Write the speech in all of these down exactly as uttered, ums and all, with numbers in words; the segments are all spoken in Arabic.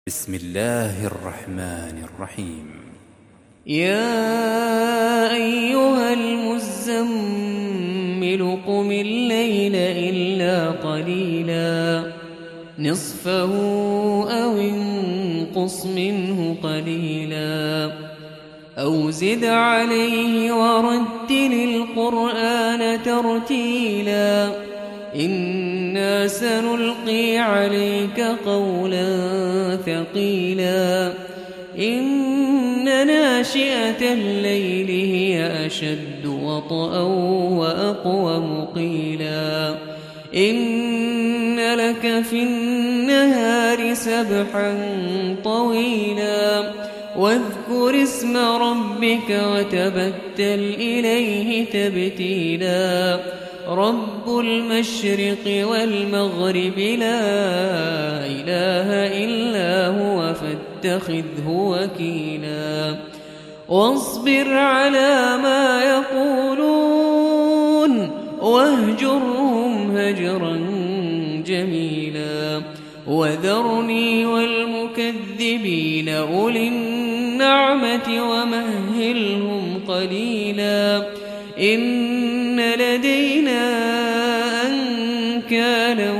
بسم الله الرحمن الرحيم. يا أيها المزمل قم الليل إلا قليلا نصفه أو انقص منه قليلا أو زد عليه ورتل القرآن ترتيلا إنا سنلقي عليك قولا ثقيلا إن ناشئة الليل هي أشد وطئا وأقوم قيلا إن لك في النهار سبحا طويلا واذكر اسم ربك وتبتل إليه تبتيلا رب المشرق والمغرب لا إله إلا هو فاتخذه وكيلا واصبر على ما يقولون واهجرهم هجرا جميلا وذرني والمكذبين أولي النعمة ومهلهم قليلا إن لدينا أنكالا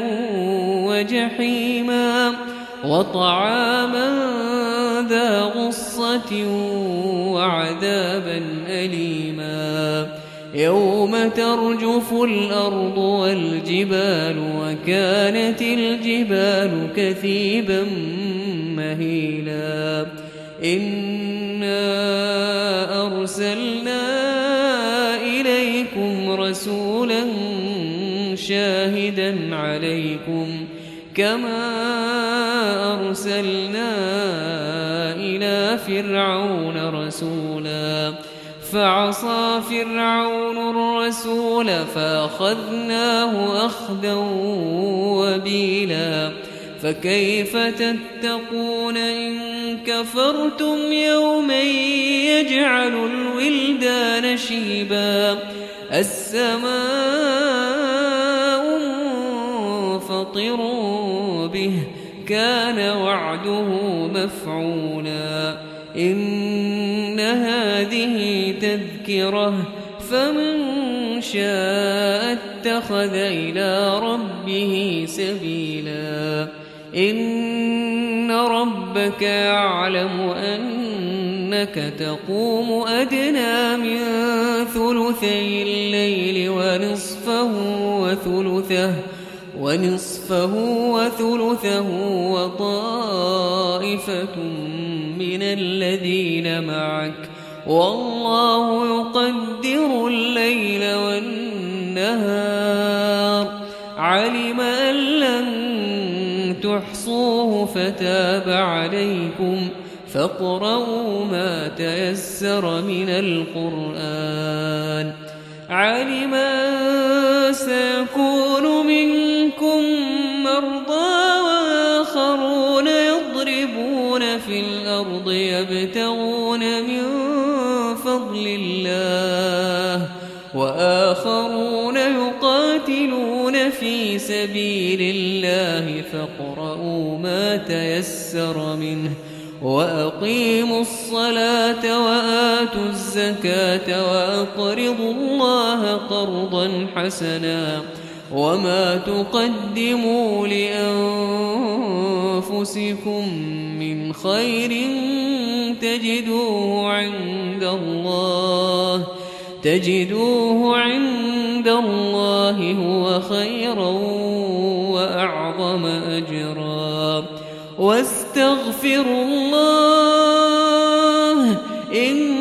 وجحيما وطعاما ذا غصة وعذابا أليما يوم ترجف الأرض والجبال وكانت الجبال كثيبا مهيلا إنا أرسلنا إليكم رسولا شاهدا عليكم كما أرسلنا إلى فرعون رسولا فعصى فرعون الرسول فأخذناه أخذا وبيلا فكيف تتقون إن كفرتم يوما يجعل الولدان شيبا السماء منفطر به كان وعده مفعولا إن هذه تذكرة فمن شاء اتخذ إلى ربه سبيلا إن ربك يعلم أنك تقوم أدنى من ثلثي الليل ونصفه وثلثه ونصفه وثلثه وطائفة من الذين معك والله يقدر الليل والنهار علم أن لن تحصوه فتاب عليكم فاقرؤوا ما تيسر من القرآن علم أن سيكون منكم مرضى وآخرون يضربون في الأرض يبتغون من فضل الله وآخرون يقاتلون في سبيل الله فاقرؤوا ما تيسر منه وأقيموا الصلاة وآتوا الزكاة وأقرضوا الله قرضا حسنا وما تقدموا لأنفسكم من خير تجدوه عند الله تجدوه عند الله هو خيرا وأعظم أجرا واستغفروا الله إن